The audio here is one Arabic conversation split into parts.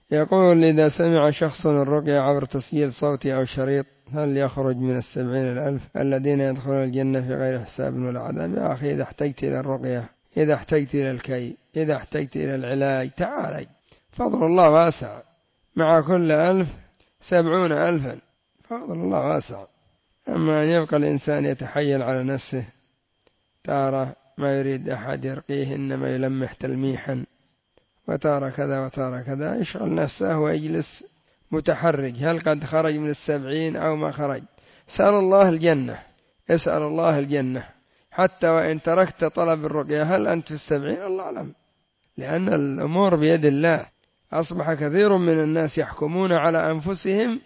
يقول: إذا سمع شخص الرقية عبر تسجيل صوتي أو شريط هل يخرج من 70,000 الذين يدخلون الجنة في غير حساب ولا عذاب؟ يا أخي، إذا احتجت إلى الرقية، إذا احتجت إلى الكي، إذا احتجت إلى العلاج، تعال، فضل الله واسع، مع كل 1000 70,000، فضل الله واسع. أما أن يبقى الإنسان يتحيل على نفسه، تارة ما يريد أحد يرقيه، إنما يلمح تلميحا، وتارة كذا وتارة كذا، يشغل نفسه ويجلس متحرج، هل قد خرج من 70 أو ما خرج؟ اسأل الله الجنة، اسأل الله الجنة، حتى وإن تركت طلب الرقية هل أنت في 70؟ الله أعلم، لأن الأمور بيد الله. أصبح كثير من الناس يحكمون على أنفسهم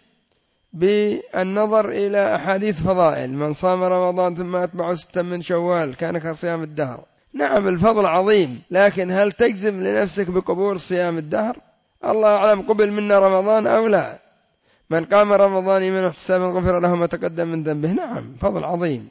بالنظر إلى أحاديث فضائل: من صام رمضان ثم أتبعه 6 من شوال كان كصيام الدهر. نعم، الفضل عظيم، لكن هل تجزم لنفسك بقبول صيام الدهر؟ الله أعلم قبل منا رمضان أو لا. من قام رمضان إيمانا واحتسابا غفر له ما تقدم من ذنبه. نعم، فضل عظيم،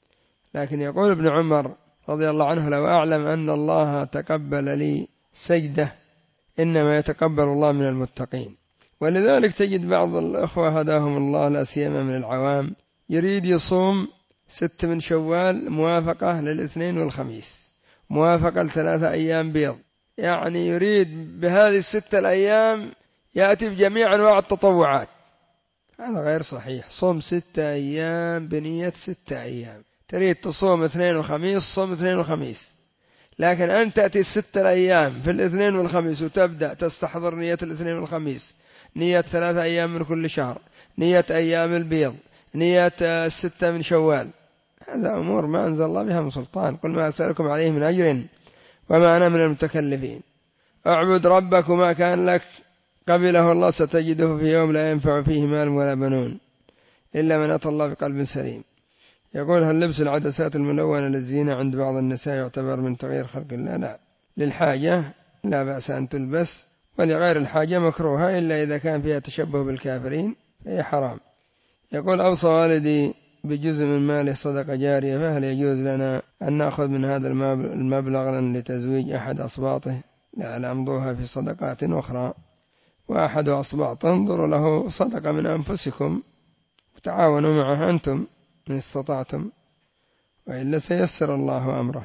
لكن يقول ابن عمر رضي الله عنه: لو أعلم أن الله تقبل لي سجدة إنما يتقبل الله من المتقين. ولذلك تجد بعض الأخوة هداهم الله، لا سيما من العوام، يريد يصوم 6 من شوال موافقة للاثنين والخميس، موافقة ل3 أيام بيض، يعني يريد بهذه 6 الأيام يأتي بجميع أنواع التطوعات. هذا غير صحيح. صوم 6 أيام بنية 6 أيام. تريد تصوم 2 وخميس، صوم 2 وخميس، لكن أن تأتي 6 الأيام في الاثنين والخميس وتبدأ تستحضر نية الاثنين والخميس، نية 3 أيام من كل شهر، نية أيام البيض، نية 6 من شوال، هذا أمور ما أنزل الله بها من سلطان. قل ما أسألكم عليه من أجر وما أنا من المتكلفين. اعبد ربك وما كان لك قبله الله ستجده في يوم لا ينفع فيه مال ولا بنون إلا من أتى الله بقلب سليم. يقول: هل لبس العدسات الملونة للزينة عند بعض النساء يعتبر من تغيير خلق الله؟ لا، للحاجة لا بأس أن تلبس، ولغير الحاجة مكروهة، إلا إذا كان فيها تشبه بالكافرين فهي حرام. يقول: أوصى والدي بجزء من ماله صدقة جارية، فهل يجوز لنا أن نأخذ من هذا المبلغ لتزويج أحد أصباطه؟ لا، أمضوها في صدقات أخرى، وأحد أصباط انظروا له صدقة من أنفسكم وتعاونوا معه أنتم إن استطعتم، وإلا سيسر الله أمره.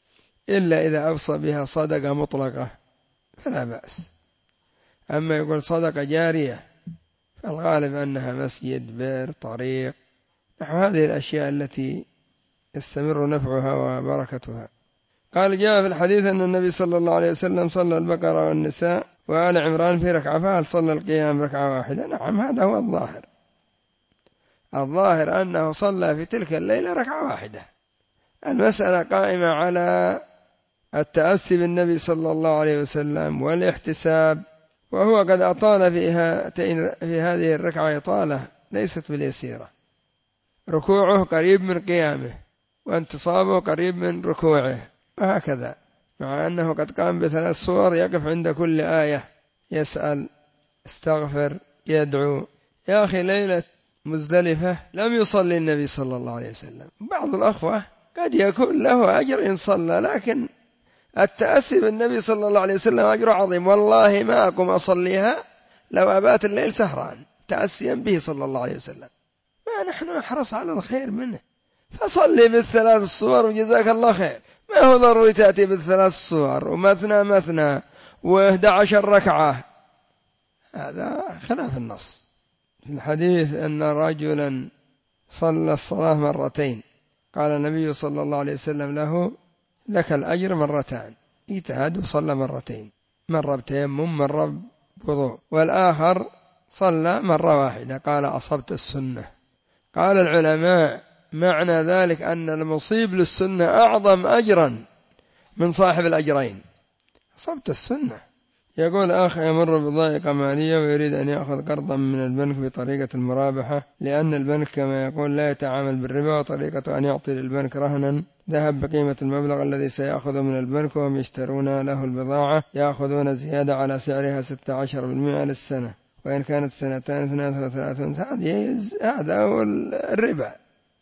إلا إذا أوصى بها صدقة مطلقة فلا بأس. أما يقول صدقة جارية فالغالب أنها مسجد، بئر، طريق، نحو هذه الأشياء التي يستمر نفعها وبركتها. قال: جاء في الحديث أن النبي صلى الله عليه وسلم صلى البقرة والنساء وآل عمران في ركعة، فهل صلى القيام ركعة واحدة؟ نعم، هذا هو الظاهر. الظاهر أنه صلى في تلك الليلة ركعة واحدة. المسألة قائمة على التأسي بالنبي صلى الله عليه وسلم والاحتساب، وهو قد أطال في هذه الركعة إطالة ليست باليسيرة. ركوعه قريب من قيامه، وانتصابه قريب من ركوعه، وهكذا، مع أنه قد قام ب3 صور، يقف عند كل آية يسأل، استغفر، يدعو. يا أخي، ليلة مزدلفة لم يصلي النبي صلى الله عليه وسلم. بعض الأخوة قد يكون له أجر إن صلى، لكن التأسي بالنبي صلى الله عليه وسلم أجر عظيم. والله ما أقوم أصليها لو أبات الليل سهران تأسيا به صلى الله عليه وسلم. ما نحن نحرص على الخير منه، فصلي بال3 الصور وجزاك الله خير. ما هو ضروري تأتي بال3 الصور ومثنى مثنى و11 ركعة، هذا خلاف النص. في الحديث أن رجلا صلى الصلاة 2 مرتين، قال النبي صلى الله عليه وسلم له: لك الأجر 2 مرتان. اجتهد وصلى 2 مرتين، مرة بتيمم مرة بوضوء، والآخر صلى 1 مرة، قال: أصبت السنة. قال العلماء: معنى ذلك أن المصيب للسنة أعظم أجرا من صاحب الأجرين. أصبت السنة. يقول: أخ يمر بضائقة مالية ويريد أن يأخذ قرضا من البنك بطريقة المرابحة، لأن البنك كما يقول لا يتعامل بالربا، وطريقة أن يعطي للبنك رهنا ذهب بقيمة المبلغ الذي سيأخذه من البنك، وهم يشترون له البضاعة يأخذون زيادة على سعرها 16% للسنة، وإن كانت 2 33. هذا هو الربا،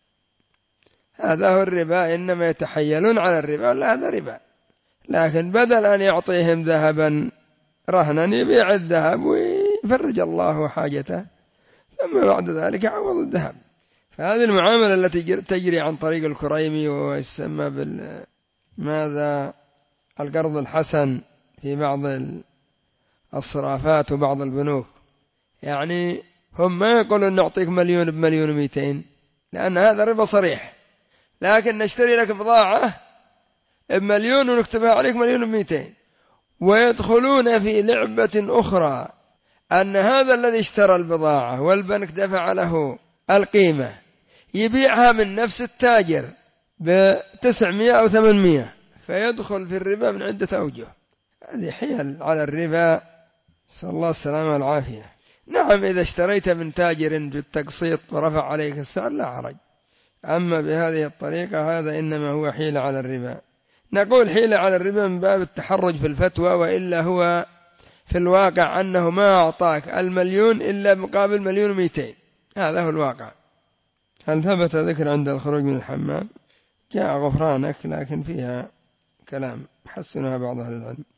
هذا هو الربا. إنما يتحيلون على الربا، لا، هذا ربا. لكن بدل أن يعطيهم ذهبا رهنا يبيع الذهب ويفرج الله حاجته، ثم بعد ذلك يعوض الذهب. فهذه المعاملة التي تجري عن طريق الكريمي، وهو يسمى ماذا القرض الحسن في بعض الصرافات وبعض البنوك. يعني هم ما يقولون نعطيك 1,000,000 ب1,200,000 لأن هذا ربا صريح، لكن نشتري لك بضاعة ب1,000,000 ونكتبها عليك 1,200,000. ويدخلون في لعبة أخرى، أن هذا الذي اشترى البضاعة والبنك دفع له القيمة يبيعها من نفس التاجر ب900 أو 800، فيدخل في الربا من عدة أوجه. هذه حيل على الربا، نسأل الله السلامة والعافية. نعم إذا اشتريت من تاجر بالتقسيط ورفع عليك السعر لا حرج، أما بهذه الطريقة هذا إنما هو حيلة على الربا. نقول حيلة على الربا من باب التحرج في الفتوى، وإلا هو في الواقع أنه ما أعطاك 1,000,000 إلا مقابل 1,200,000، هذا هو الواقع. هل ثبت ذكر عند الخروج من الحمام؟ جاء غفرانك، لكن فيها كلام حسنها بعض أهل العلم.